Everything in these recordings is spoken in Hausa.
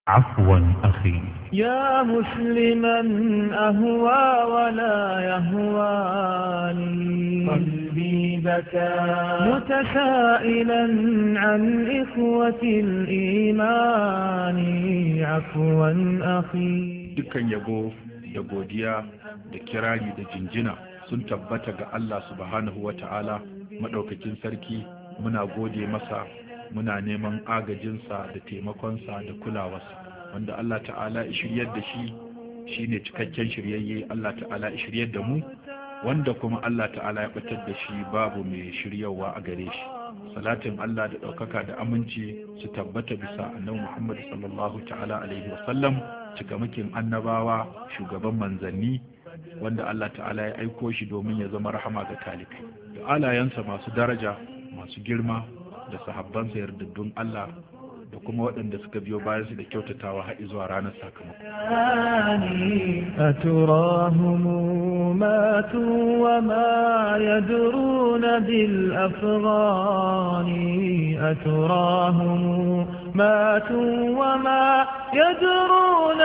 عفوا أخي. يا مسلما أهوى ولا يهواني قلبي بكى متسائلا عن إخوة الإيمان عفوا أخي. dukkan yabo da godiya da kirari da jinjina sun tabbata ga Allah subhanahu wa ta'ala maɗaukakin sarki. Muna gode masa, muna neman agajinsa da taimakonsa da kulawarsa. Wanda Allah ta'ala ya shiryar da shi shine cikakken shiryayye. Allah ta'ala ya shiryar da mu, wanda kuma Allah ta'ala ya batar da shi babu mai shiryawa a gare shi. Salatin Allah da ɗaukaka da aminci su tabbata bisa annabi Muhammad sallallahu ta'ala alaihi wa sallam, cikamakin annabawa, shugaban manzanni, wanda Allah ta'ala ya aiko shi domin ya zama rahama ga talikai, da alayensa masu daraja masu girma, da sahabbansa yardaddun Allah, da kuma waɗanda suka biyo bayan su da kyautatawa har zuwa ranar sakamako. أتراهم ماتوا وما يدرون بالأفغان أتراهم ماتوا وما يدرون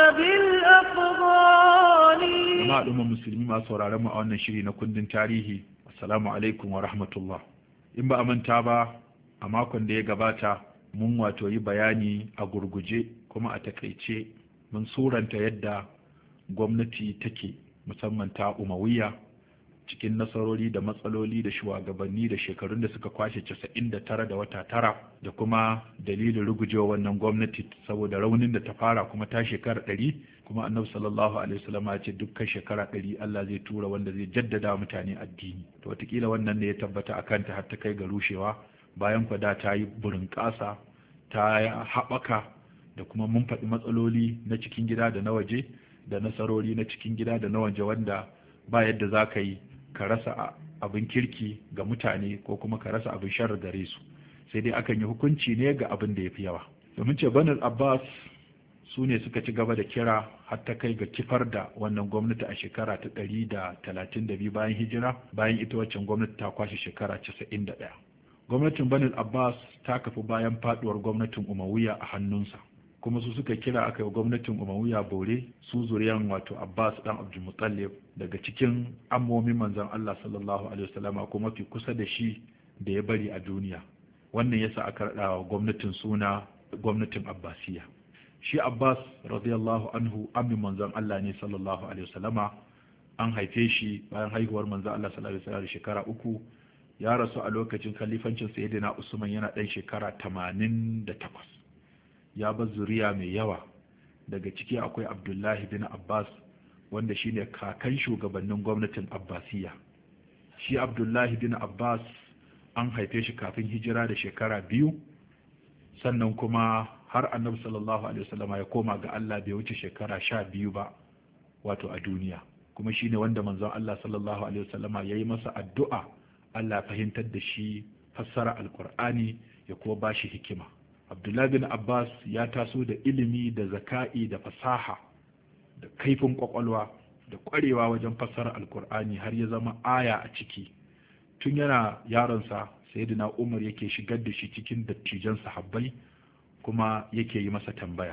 بالأفغان. Jama'a al'ummar musulmi masu sauraron mu a wannan shiri na kundin tarihi, assalamu alaikum wa rahmatullah. In ba a manta ba, a makon da ya gabata mun wato yi bayani a gurguje kuma a takaice mun suranta yadda gwamnati take, musamman ta Umayya, cikin nasarori da matsaloli da shugabanni da shekarun da suka kwashe 99 da wata tara, da kuma dalilin rugujewa wannan gwamnati saboda raunin da ta fara kuma ta shekara 100, kuma annabi sallallahu alaihi wasallam ya ce dukkan shekara 100 Allah zai tura wanda zai jaddada mutane addini. To wataƙila wannan ne ya tabbata akan ta har ta kai ga rushewa, bayan kwada ta yi burin ƙasa, ta haɓaka, da kuma mun faɗi matsaloli na cikin gida da na waje, da nasarori na cikin gida da na waje, wanda ba yadda za ka yi ka rasa abin kirki ga mutane ko kuma ka rasa abin sharri gare su, sai dai akan yi hukunci ne ga abin da ya fi yawa. Domin ce Banu Abbas su ne suka ci gaba da kira har ta kai ga kifar da wannan gwamnati a shekara ta 132 bayan hijira, bayan ita waccan gwamnati ta kwashe shekara 91. Gwamnatin Banu Abbas ta kafu bayan faduwar gwamnatin Umayya a hannunsa, kuma su suka kira aka yi gwamnatin Umayya bore, su zuriyan wato Abbas dan Abdul Muttalib, daga cikin ammomin manzon Allah sallallahu alaihi wasallama ko mafi kusa da shi da ya bari a duniya. Wannan yasa aka rada gwamnatin suna gwamnatin Abbasiyya. Shi Abbas radiyallahu anhu ammin manzon Allah ne sallallahu alaihi wasallama. An haife shi bayan haihuwar manzon Allah sallallahu alaihi wasallam shekara 3. Ya rasu a lokacin khalifancin Sayyidina Usman yana ɗan shekara 88. Ya bar zuriya mai yawa, daga ciki akwai Abdullahi bin Abbas, wanda shine kakan shugabannin gwamnatin Abbasiyya. Shi Abdullahi bin Abbas an haife shi kafin hijira da shekara 2, sannan kuma har annabi sallallahu alaihi wasallam ya koma ga Allah bai wuce shekara 12 ba wato a duniya, kuma shine wanda manzon Allah sallallahu alaihi wasallam yayi masa addu'a Allah fahimtar da shi fassara alkur'ani ya kuma ba shi hikima. Abdullahi bin Abbas ya taso da ilimi da zaka'i da fasaha da kaifin kwakwalwa da kwarewa wajen fassara alkur'ani har ya zama aya a ciki. Tun yana yaronsa sayyidina Umar yake shigar da shi cikin dattijan sahabbai kuma yake yi masa tambaya.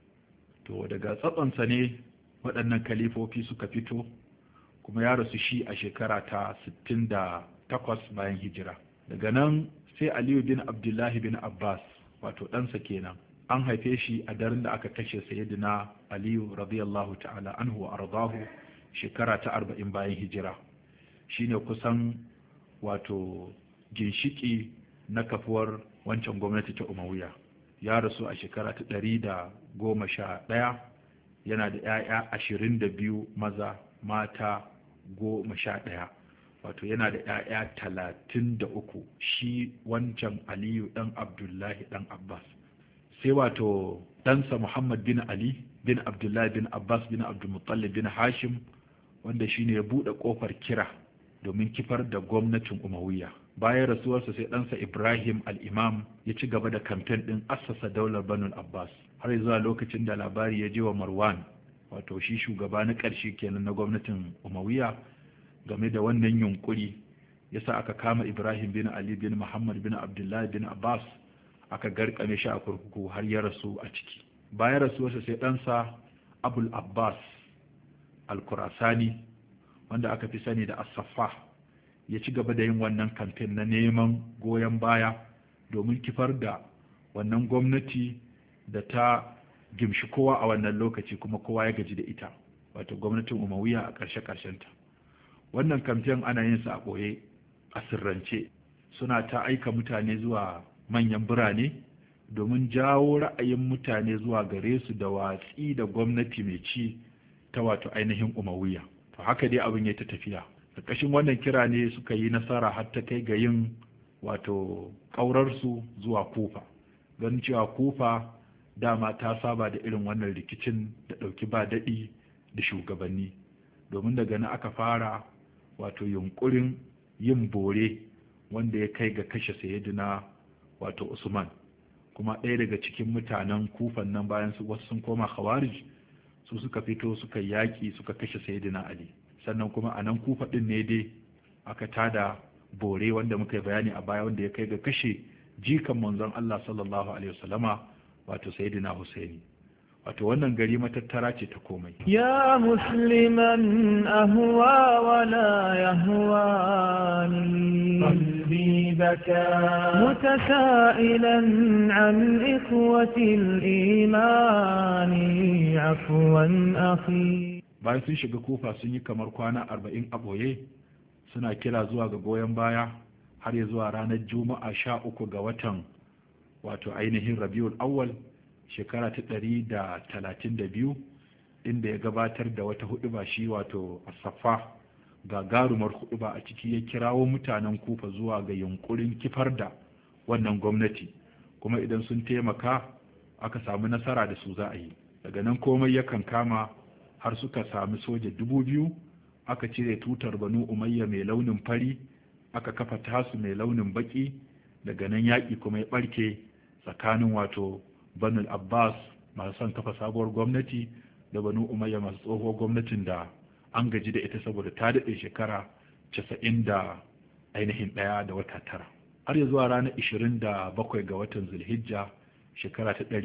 To daga tsatsonsa ne waɗannan kalifofi suka fito, kuma ya rasu shi a shekara ta 68 bayan hijira. Daga nan sai Aliyu bin Abdullahi bin Abbas, wato ɗansa kenan, an haife shi a daren da aka kashe sayyidina Aliyu radiyallahu ta'ala anhu wa ardahu shekara ta 40 bayan hijira. Shine kusan wato ginshiki na kafuwar wancan gwamnati ta Umayya. Ya rasu a shekara ta 111, yana da 'ya'ya 22 maza, mata 11, wato yana da 'ya'ya 33, shi wancan Aliyu dan Abdullahi dan Abbas. Sai wato ɗansa Muhammad bin Ali bin Abdullahi bin Abbas bin Abdul Muttalib bin Hashim, wanda shine ya buɗe ƙofar kira domin kifar da gwamnatin Umayya. Bayan rasuwarsa sai ɗansa Ibrahim al-Imam ya ci gaba da kamfen ɗin assasa daular Banu Abbas har zuwa lokacin da labari ya je wa Marwan, wato shi shugaba na ƙarshe kenan na gwamnatin Umayya, game da wannan yunkuri. Yasa aka kama Ibrahim bin Ali bin Muhammad bin Abdullahi bin Abbas, aka garkame shi a kurkuku har ya rasu a ciki. bayan rasuwarsa sai ɗansa abul abbas al-kurasani wanda aka fi sani da as-saffah ya ci gaba da yin wannan kamfen na neman goyon baya domin kifar da wannan gwamnati da ta gimshi kowa a wannan lokaci kuma kowa ya gaji da ita, wato gwamnatin umayya a ƙarshe-ƙarshenta. Wannan kamfen ana yin sa a ɓoye a sirrance, suna ta aika mutane zuwa manyan birane domin jawo ra'ayin mutane zuwa gare su da watsi da gwamnati mai ci ta wato ainihin umayya. To haka dai abin ya ta tafiya. Ƙarƙashin wannan kira ne suka yi nasara har ta kai ga yin wato ƙaurarsu zuwa Kufa, don cewa Kufa dama ta saba da irin wannan rikicin da ɗauki ba daɗi da shugabanni, domin daga nan aka fara wato yunkurin yin bore wanda ya kai ga kashe sayyidina wato Usman, kuma ɗaya daga cikin mutanen Kufan nan bayan su wasu sun koma Khawarij su suka fito suka yaƙi suka kashe sayyidina Ali. Sannan kuma a nan Kufa ɗin ne dai aka tada bore wanda muka yi bayani a baya wanda ya kai ga kashe jikan manzon Allah sallallahu alaihi wasallama wato sayyidina Husaini. wato wannan gari matattara ce ta komai. Ya musliman ahwa wala yahwani qalbi baka mutasailan an ikhwati al-imani afwan akhi. Bayan sun shiga Kufa sun yi kamar kwana 40 a boye suna kira zuwa ga goyon baya har ya zuwa ranar Juma'a 13 ga watan wato ainihin Rabiul Awwal shekara ta 132 inda ya gabatar da wata huɗuba shi wato as-Saffa gagarumar huɗuba a ciki ya kirawo mutanen Kufa zuwa ga yunkurin kifar da wannan gwamnati, kuma idan sun taimaka aka samu nasara da su za a yi. Daga nan komai yakan kama har suka sami soja 2000, aka cire tutar Banu Umayya mai launin fari aka kafa tasu mai launin baki. Daga nan yaƙi kuma ya ɓarke tsakanin wato Banu Abbas masu son kafa sabuwar gwamnati da Banu Umayya masu tsohuwar gwamnatin da an gaji da ita saboda ta daɗe shekara 90 da ainihin ɗaya da wata tara, har ya zuwa ranar 27 ga watan Zulhijja shekara ta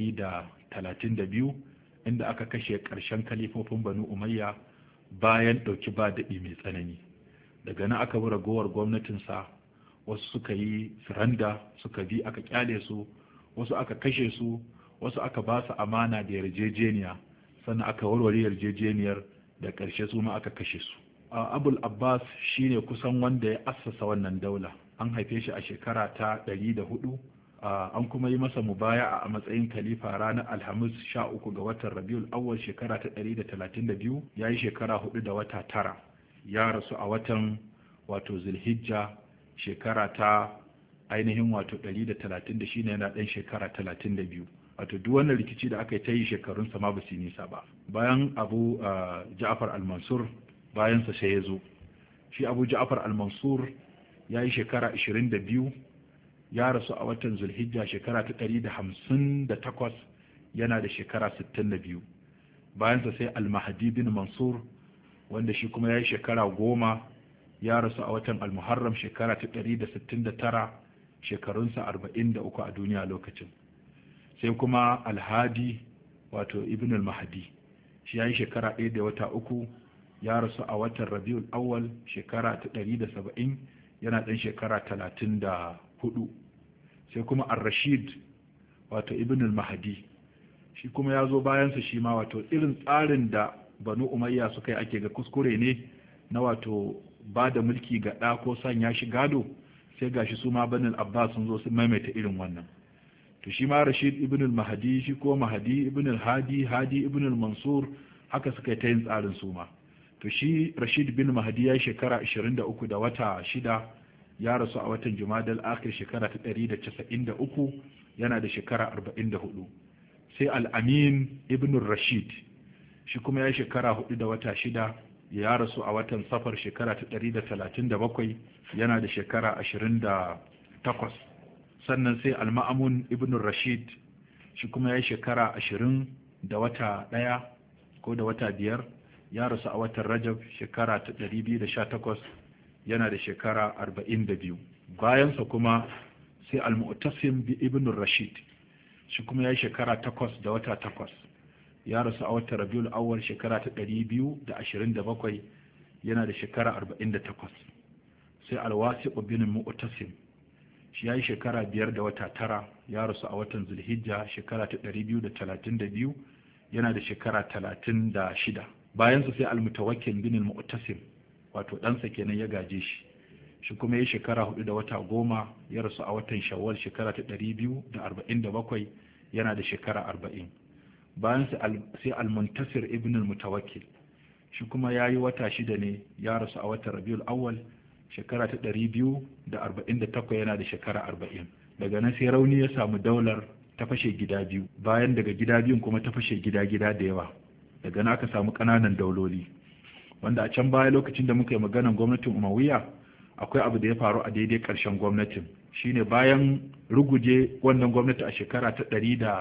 132 inda aka kashe ƙarshen kalifofin Banu Umayya bayan ɗauki ba daɗi mai tsanani. Daga nan aka bi ragowar gwamnatinsa, wasu suka yi suranda suka bi aka kyale su, wasu aka kashe su, wasu aka ba su amana da yarjejeniya, sannan aka warware yarjejeniyar da ƙarshe su ma aka kashe su. Abul Abbas shine kusan wanda ya assasa wannan daula. An haife shi a shekara ta 104, an kuma yi masa mubaya a matsayin khalifa ranar Alhamis 13 ga watan Rabiul Awwal shekara ta 132, ya yi shekara 4 da wata tara. Ya rasu a watan wato Zulhijja shekara ta ainihin wato 130 shi ne yana ɗan shekara 32. Wato duk wannan rikici da aka yi ta yi shekarunsa ma ba su nisa ba. Bayan Abu Ja'far al-Mansur bayansa sai ya zo. Shi Abu Ja'far al-Mansur ya yi shekara 22, ya rasu a watan Zulhijja shekara ta 158 yana da shekara 62. Bayansa sai al-Mahdi bin Mansur wanda shi kuma ya yi shekara 10, ya rasu a watan al-Muharram shekara ta 169, shekarunsa 43 a duniya lokacin. Sai kuma al-Hadi wato Ibn al-Mahdi, shi ya yi shekara 1 da wata 3, ya rasu a watan Rabiul Awwal shekara ta 170, yana ɗan shekara 34. Sai kuma ar-Rashid wato Ibn al-Mahdi, shi kuma ya zo bayansa shi ma wato irin tsarin da Banu Umayya suka yi ake ga kuskure ne na wato ba da mulki ga ɗa ko sanya shi gado, sai gashi su ma Banu Abbas sun zo sun maimaita irin wannan. To shi ma Rashid ibn al-Mahdi, shi ko Mahdi ibn al-Hadi, Hadi ibn al-Mansur, haka suka yi ta yin tsarin su ma. To shi Rashid bin Mahdi ya yi shekara 23 da wata 6, ya rasu a watan Jumadal Akhir shekara ta 193, yana da shekara 44. Sai al-Amin ibn Rashid, shi kuma ya yi shekara 4 da wata 6, ya rasu a watan Safar shekara ta 137, yana da shekara 28. Sannan sai al-Ma'mun ibn Rashid, shi kuma ya yi shekara 20 da wata 1 ko da wata 5, ya rasu a watan Rajab shekara ta 218, yana da shekara 42. Bayansa kuma sai al-Mu'tasim ibn Rashid, shi kuma ya yi shekara 8 da wata 8, ya rasu a watan Rabiul Awwal shekara ta 227 yana da shekara 48. sai Al-Wasiq bin Mu'tasim shi yayi shekara 5 da wata 9 ya rasu a watan Zulhijja shekara ta 232 yana da shekara 36. bayan su sai Al-Mutawakkil bin Mu'tasim wato ɗansa kenan ya gaje shi kuma yayi shekara 4 da wata 10 ya rasu a watan Shawwal shekara ta 247 yana da shekara 40. bayan sai Al-Muntasir ibn Al-Mutawakkil shi kuma yayi wata 6 ne ya rasu a watan Rabiul Awwal shekara ta 248 yana da shekara 40. daga nan sai rauni ya samu daular ta fashe gida biyu, bayan daga gida biyun kuma ta fashe gida-gida da yawa. daga nan aka samu ƙananan dauloli wanda a can baya lokacin da muka yi maganar gwamnatin Umayya akwai abu da ya faru a daidai ƙarshen gwamnatin, shine bayan ruguje wannan gwamnati a shekara ta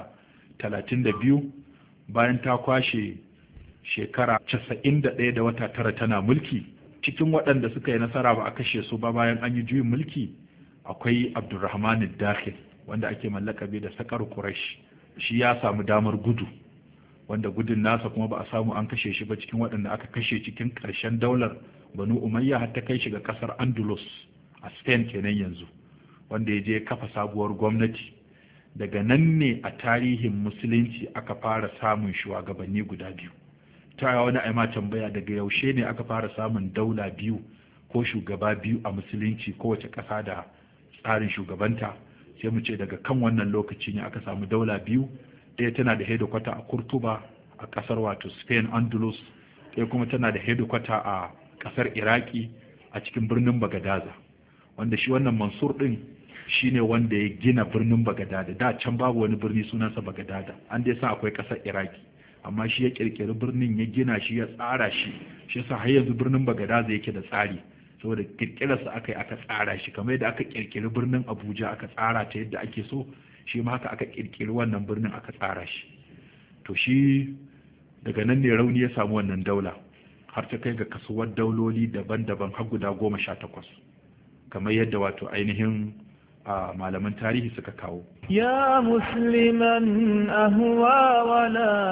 132 bayan ta kwashe shekara 91 da wata 9 tana mulki. cikin waɗanda suka yi nasara ba a kashe su ba bayan an yi juyin mulki akwai Abdurrahman ad-Dakhil wanda ake mallakabe da Sakar Quraysh. shi ya samu damar gudu, wanda gudun nasa kuma ba a samu an kashe shi ba cikin waɗanda aka kashe cikin ƙarshen daular Banu Umayya har ta kai shi ga ƙasar Andalus a Spain kenan yanzu, wanda ya je kafa sabuwar gwamnati. daga nan ne a tarihin musulunci aka fara samun shugabanni guda biyu. ta wani aima tambaya daga yaushe ne aka fara samun daula biyu ko shugaba biyu a musulunci kowace ƙasa da tsarin shugabanta, sai mu ce daga kan wannan lokaci ne aka samu daula biyu. ɗaya tana da hedikwata a Kurtuba a ƙasar wato Spain Andalus, ɗaya kuma tana da hedikwata a ƙasar Iraki a cikin birnin Bagadaza, wanda shi wannan Mansur ɗin shine wanda ya gina birnin Bagadaza. da can babu wani birni sunansa Bagadaza, an dai sa akwai ƙasar Iraki, amma shi ya kirkiri birnin, ya gina shi, ya tsara shi. shi yasa har yanzu birnin Bagadaza yake da tsari, saboda kirkirarsa aka yi aka tsara shi kamar yadda aka kirkiri birnin Abuja aka tsara ta yadda ake so, shi ma haka aka kirkiri wannan birnin aka tsara shi. to shi daga nan ne rauni ya samu wannan daula har ta kai ga kasuwar dauloli daban-daban har guda 18 kamar yadda wato ainihin malaman tarihi suka kawo. يا مسلما أهوى ولا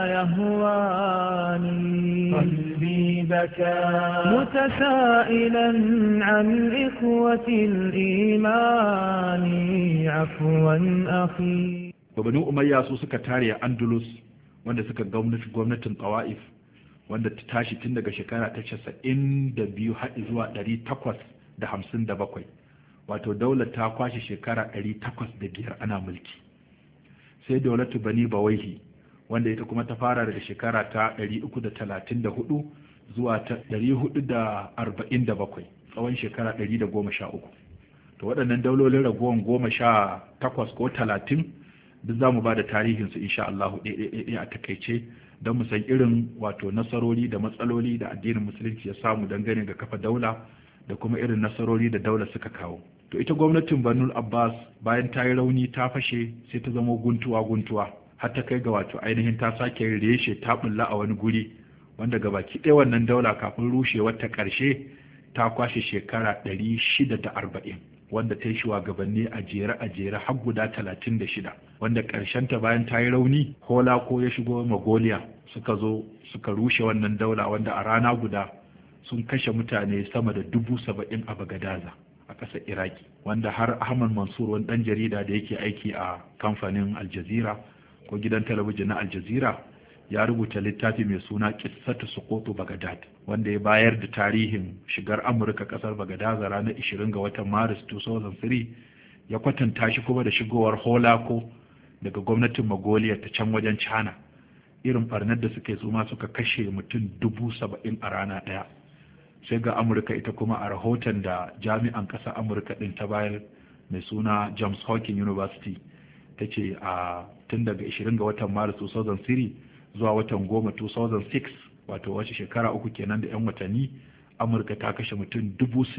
يهواني قلبي بكى متسائلا عن إخوة الإيمان عفوا أخي. Banu Umayya su suka tare a Andalus, wanda suka gwamnatin Tawa'if, wanda ta tashi tun daga shekara ta 92 har zuwa 857. wato daular ta kwashe shekara 805 ana mulki. sai daulatu Bani Bawaihi, wanda ita kuma ta fara daga shekara ta 334 zuwa ta 447, tsawon shekara 113. to waɗannan daulolin ragowar 18 ko 30 duk za mu ba da tarihinsu insha Allah ɗaya a takaice don mu san irin wato nasarori da matsaloli da addinin musulunci ya samu dangane ga kafa daula da kuma irin nasarori da daula suka kawo. to ita gwamnatin Banu Abbas bayan ta yi rauni ta fashe sai ta zama guntuwa har ta kai ga wato ainihin ta sake reshe ta bulla a wani guri, wanda gabaki ɗaya wannan daula kafin rushewar ta ƙarshe ta kwashe shekara 640, wanda ta yi shugabanni a jere har guda 36, wanda ƙarshen ta bayan ta yi rauni Holako ya shigo Mongolia suka zo suka rushe wannan daula, wanda a rana guda sun kashe mutane sama da 70,000 a Bagadaza a ƙasar Iraki, wanda har Ahmad Mansur wani ɗan jarida da yake aiki a kamfanin Al Jazeera ko gidan talabijin na Al Jazeera ya rubuta littafi mai suna Qissatu Suqutu Baghdad, wanda ya bayar da tarihin shigar Amurka ƙasar Bagadaza ranar 20 ga watan Maris 2003, ya kwatanta shi kuma da shigowar Holako daga gwamnatin Mongolia ta can wajen China, irin barnar da suka yi su ma suka kashe mutum 70,000 a rana ɗaya. sai ga Amurka ita kuma a rahoton da jami'an ƙasar Amurka ɗin ta bayar mai suna Johns Hopkins University ta ce a tun daga 20 ga watan Maris 2003 zuwa watan 10 2006, wato wace shekara uku kenan da 'yan watanni, Amurka ta kashe mutum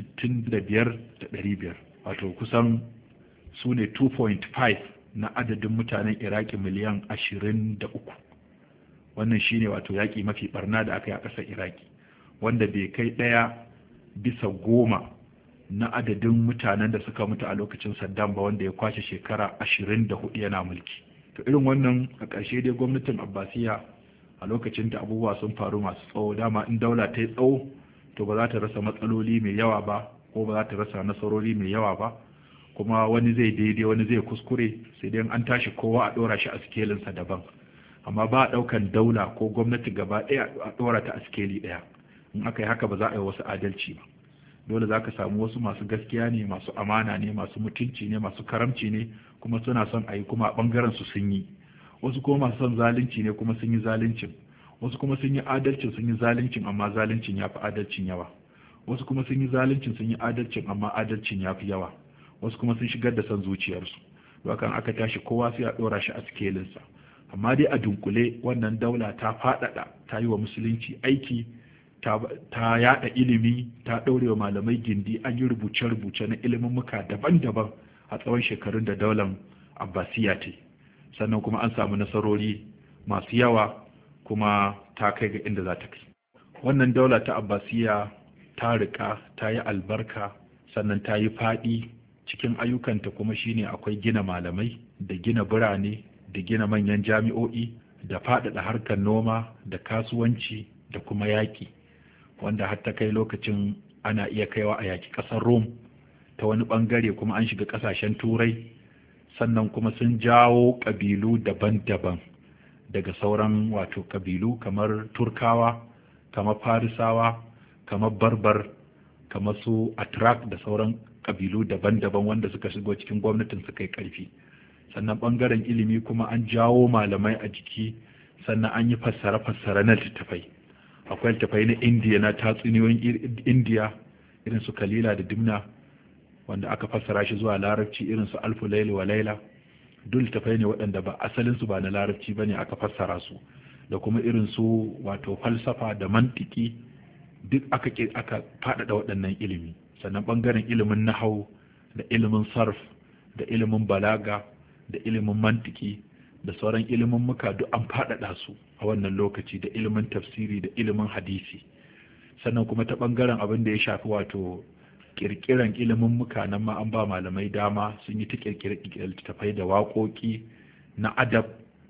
65,500, wato kusan su ne 2.5 na adadin mutanen Iraki miliyan 23. wannan shine wato yaƙi mafi barna da aka yi a ƙasar Iraki, wanda bai kai 1/10 na adadin mutanen da suka mutu a lokacin Saddam ba, wanda ya kwashe shekara 24 yana mulki. to irin wannan a ƙarshe dai gwamnatin Abbasiya a lokacin da abubuwa sun faru masu tsawo. Dama in daula ta yi tsawo to ba za ta rasa matsaloli mai yawa ba, ko ba za ta rasa nasarori mai yawa ba, kuma wani zai daidai wani zai kuskure, sai dai an tashi kowa a ɗora shi a sikelinsa daban. Amma ba a ɗaukan daula ko gwamnati gaba ɗaya a ɗora ta a sikeli ɗaya. In aka yi haka ba za a yi wasu adalci ba. Dole za ka samu wasu masu gaskiya ne, masu amana ne, masu mutunci ne, masu karamci ne, kuma suna son a yi kuma a ɓangaren su sun yi. Wasu kuma masu son zalunci ne kuma sun yi zaluncin. Wasu kuma sun yi adalcin sun yi zaluncin, amma zaluncin ya fi adalcin yawa. Wasu kuma sun yi zaluncin sun yi adalcin, amma adalcin ya fi yawa. Wasu kuma sun shigar da son zuciyarsu. Dokan aka tashi kowa sai a ɗora shi a sikelinsa. Amma dai a dunkule wannan daula ta faɗaɗa, ta yi wa musulunci aiki, ta yada ilimi, ta ɗaure wa malamai gindi, an yi rubuce-rubuce na ilimin muka daban-daban a tsawon shekarun da daular Abbasiya ta. Sannan kuma an samu nasarori masu yawa, kuma ta kai ga inda za ta kai. Wannan daula ta Abbasiya ta rika, ta yi albarka, sannan ta yi faɗi. Cikin ayyukanta kuma shine akwai gina malamai da gina birane da gina manyan jami'o'i da faɗaɗa harkar noma da kasuwanci da kuma yaƙi, wanda har ta kai lokacin ana iya kaiwa a yaƙi ƙasar Rome ta wani ɓangare, kuma an shiga ƙasashen Turai. Sannan kuma sun jawo ƙabilu daban-daban daga sauran wato ƙabilu kamar Turkawa, kamar Farisawa, kamar Barbar, kamar su Atrak da sauran ƙabilu daban-daban wanda suka shigo cikin gwamnatin suka yi ƙarfi. Sannan ɓangaren ilimi kuma an jawo malamai a jiki, sannan an yi fassare-fassare na littattafai. Akwai littattafai na Indiya, na tatsuniyoyin Indiya irin su Kalila da Dimna, wanda aka fassara shi zuwa larabci, irin su Alfu Laili wa Laila. Duk littattafai ne waɗanda ba asalinsu ba na larabci ba ne, aka fassara su. Da kuma irin su wato falsafa da mantiki, duk aka faɗaɗa waɗannan ilimi. Sannan ɓangaren ilimin nahau da ilimin sarf da ilimin balaga da ilimin mantiki da sauran ilimin muka duk an faɗaɗa su a wannan lokaci, da ilimin tafsiri da ilimin hadisi. Sannan kuma ta ɓangaren abin da ya shafi wato ƙirƙiran ilimin muka, nan ma an ba malamai dama sun yi ta ƙirƙirar littattafai da waƙoƙi na adab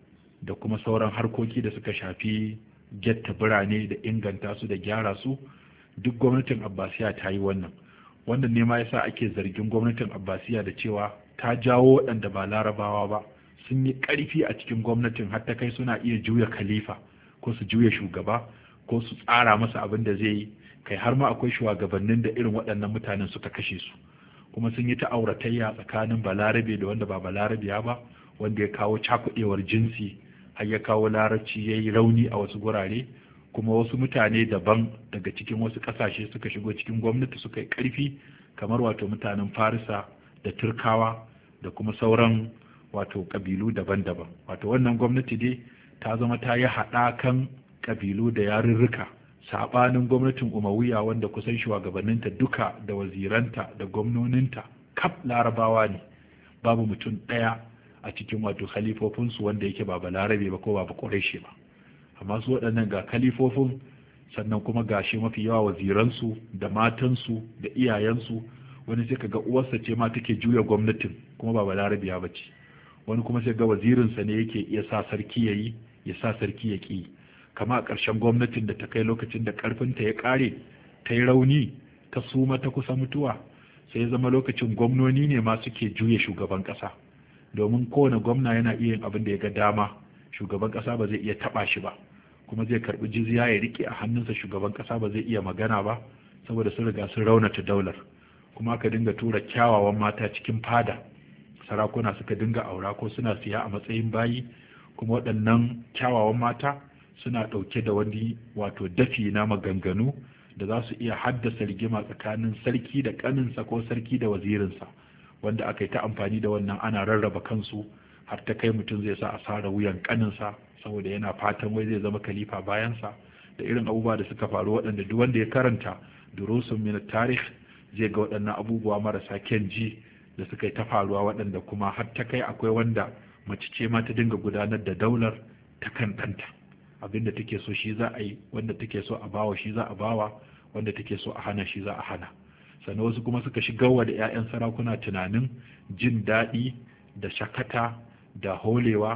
da kuma sauran harkoki da suka shafi getta birane da inganta su da gyara su. Duk gwamnatin Abbasiya ta yi wannan ne ma yasa ake zargin gwamnatin Abbasiya da cewa ta jawo waɗanda ba larabawa ba, sun yi ƙarfi a cikin gwamnatin, har ta kai suna iya juya khalifa ko su juya shugaba ko su tsara masa abin da zai yi. Kai har ma akwai shugabannin da irin waɗannan mutanen suka kashe su. Kuma sun yi ta auratayya tsakanin balarabe da wanda ba balarabiya ba, wanda ya kawo cakuɗewar jinsi, har ya kawo larabci ya yi rauni a wasu gurare. Kuma wasu mutane daban daga cikin wasu ƙasashe suka shigo cikin gwamnati suka yi ƙarfi, kamar wato mutanen Farisa da Turkawa da kuma sauran wato ƙabilu daban-daban. Wato wannan gwamnati dai ta zama ta yi haɗakan ƙabilu da yarurruka, saɓanin gwamnatin Umayya wanda kusan shugabanninta duka da waziranta da gwamnoninta kaf larabawa ne. Babu mutum ɗaya a cikin wato khalifofinsu wanda yake ba balarabe ba ko ba Quraishi ba. Amma su waɗannan ga kalifofin, sannan kuma gashi mafi yawa waziransu da matansu da iyayensu. Wani sai kaga uwarsa ce ma take juya gwamnatin, kuma ba balarabiya ba ce. Wani kuma sai ga wazirinsa ne yake iya sa sarki ya yi, ya sa sarki ya ƙi. Kama a ƙarshen gwamnatin da ta kai lokacin da ƙarfinta ya ƙare, ta yi rauni, ta suma, ta kusa mutuwa, sai ya zama lokacin gwamnoni ne ma suke juya shugaban ƙasa. Domin kowane gwamna yana iya yin abin da ya ga dama, shugaban ƙasa ba zai iya taɓa shi ba, kuma zai karɓi jizya ya riƙe a hannunsa. Shugaban ƙasa ba zai iya magana ba, saboda sun riga sun raunata daular. Kuma aka dinga tura kyawawan mata cikin fada, sarakuna suka dinga aura ko suna siya a matsayin bayi. Kuma waɗannan kyawawan mata suna ɗauke da wani wato dafi na maganganu da za su iya haddasa rigima tsakanin sarki da ƙaninsa ko sarki da wazirinsa, wanda aka yi ta amfani da wannan ana rarraba kansu, har ta kai mutum zai sa a sare wuyan ƙaninsa saboda yana fatan wai zai zama khalifa bayansa. Da irin abubuwa da suka faru waɗanda duk wanda ya karanta durusun min tarikh zai ga waɗannan abubuwa marasa kyan ji da suka yi ta faruwa, waɗanda kuma har ta kai akwai wanda mace ce ma ta dinga gudanar da daular ta kan ɗanta. Abinda take so shi za a yi, wanda take so a bawa shi za a bawa, wanda take so a hana shi za a hana. Sannan wasu kuma suka shigarwa da 'ya'yan sarakuna tunanin jin daɗi da shakata da holewa,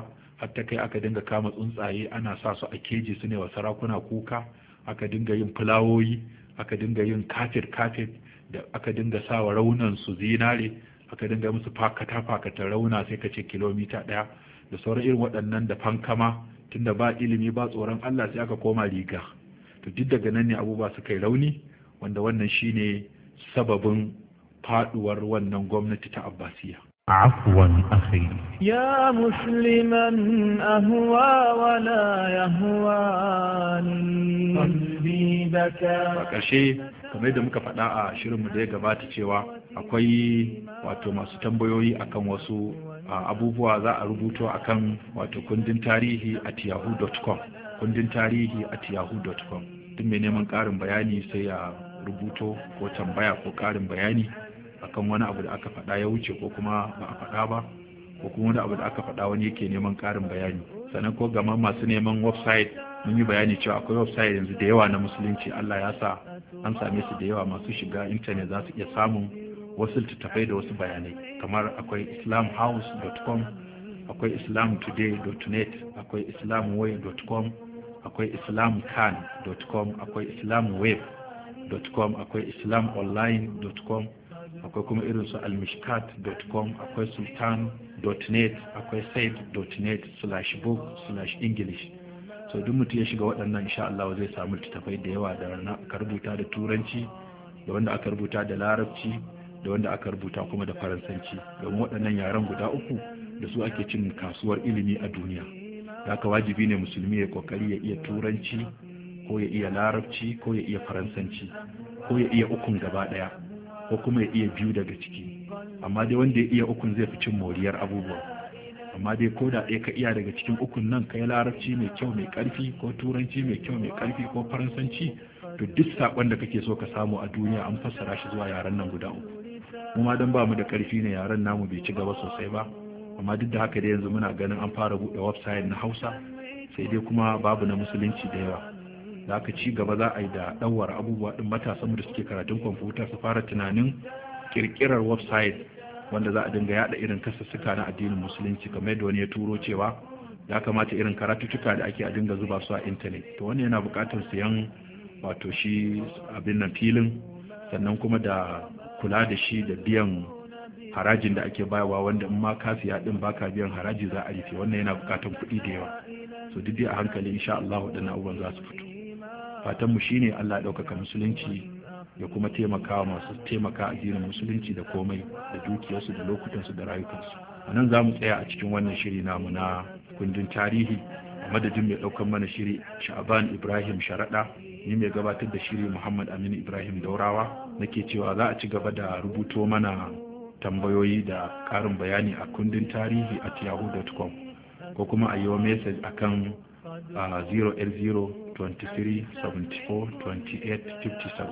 hatta kai aka dinga kama tsuntsaye ana sa su a keji su ne wa sarakuna kuka, aka dinga yin fulawoyi, aka dinga yin kafet da aka dinga sa wa raunan su zinare, aka dinga musu fakata rauna sai ka ce kilomita 1 da sauran irin waɗannan da fankama, tunda ba ilimi ba tsoron Allah sai aka koma riga. To duk daga nan ne abubuwa suka yi rauni, wanda wannan shine sababin faduwar wannan gwamnati ta Abbasiya. عفوا أخي يا مسلما أهوى ولا يهواني قلبي بكى. ƙarshe kamar yadda muka faɗa a shirinmu da ya gabata cewa akwai wato masu tambayoyi akan wasu abubuwa za a rubuto akan wato kundin tarihi @yahoo.com, kundin tarihi @yahoo.com. duk mai neman ƙarin bayani sai ya rubuto ko tambaya ko ƙarin bayani akan wani abu da aka faɗa ya wuce ko kuma ba a faɗa ba, ko kuma wani abu da aka faɗa wani yake neman ƙarin bayani. Sannan ko gama masu neman website, mun yi bayani cewa akwai website yanzu da yawa na musulunci, Allah ya sa an same su da yawa, masu shiga intanet za su iya samun wasu littattafai da wasu bayanai, kamar akwai islamhouse.com, akwai islamtoday.net, akwai islamway.com, akwai islamcan.com, akwai islamweb.com, akwai islamonline.com, akwai kuma irin su almishkat.com, akwai sultan.net, akwai said.net/book/english. so duk mutum ya shiga waɗannan insha Allah zai samu littattafai da yawa da aka rubuta da turanci, da wanda aka rubuta da larabci, da wanda aka rubuta kuma da faransanci, domin waɗannan yaren guda uku da su ake cin kasuwar ilimi a duniya. haka wajibi ne musulmi ya kokari ya iya turanci ko ya iya larabci ko ya iya faransanci ko ya iya ukun gaba ɗaya ko kuma ya iya biyu daga ciki, amma dai wanda ya iya ukun zai fi cin moriyar abubuwa. amma dai ko da ɗaya ka iya daga cikin ukun nan, ka yi larabci mai kyau mai ƙarfi ko turanci mai kyau mai ƙarfi ko faransanci, to duk saƙon da kake so ka samu a duniya an fassara shi zuwa yaren nan guda uku. mu ma don ba mu da ƙarfi ne yaren namu bai ci gaba sosai ba, amma duk da haka dai yanzu muna ganin an fara buɗe website na Hausa, sai dai kuma babu na musulunci da yawa. da aka ci gaba za a yi da ɗauwar abubuwa ɗin matasan da suke karatun kwamfuta su fara tunanin ƙirƙirar website wanda za a dinga yada irin kasussuka na addinin musulunci, kamar yadda wani ya turo cewa ya kamata irin karatuttuka da ake a dinga zuba su a intanet. to wannan yana buƙatar siyan wato shi abin nan filin, sannan kuma da kula da shi da biyan harajin da ake bayarwa, wanda in ma ka siya din baka biyan haraji za a rufe. wannan yana buƙatar kuɗi da yawa. so duk dai a hankali insha Allah waɗannan abubuwan za su fito. fatan mu shine Allah ya ɗaukaka musulunci ya kuma taimaka masu taimaka addinin musulunci da komai, da dukiyarsu da lokutansu da rayukansu. a nan za mu tsaya a cikin wannan shiri namu na kundin tarihi. a madadin mai ɗaukar mana shiri Sha'ban Ibrahim Sharaɗa, ni mai gabatar da shiri Muhammad Aminu Ibrahim Daurawa, nake cewa za a ci gaba da rubuto mana tambayoyi da ƙarin bayani a kundin tarihi @yahoo.com, ko kuma a yi wa message akan 08023742857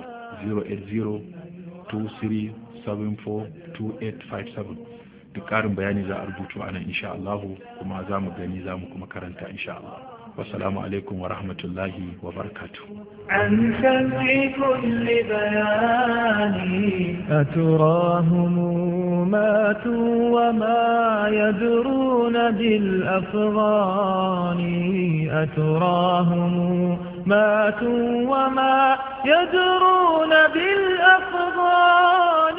08023742857. duk ƙarin bayani za a rubuto a nan insha Allah, kuma za mu gani za mu kuma karanta insha Allah. wassalamu alaikum wa rahmatullahi wa barakatuh. عن سمع كل بياني أتراهم ماتوا وما يدرون بالأفغان أتراهم ماتوا وما يدرون بالأفغان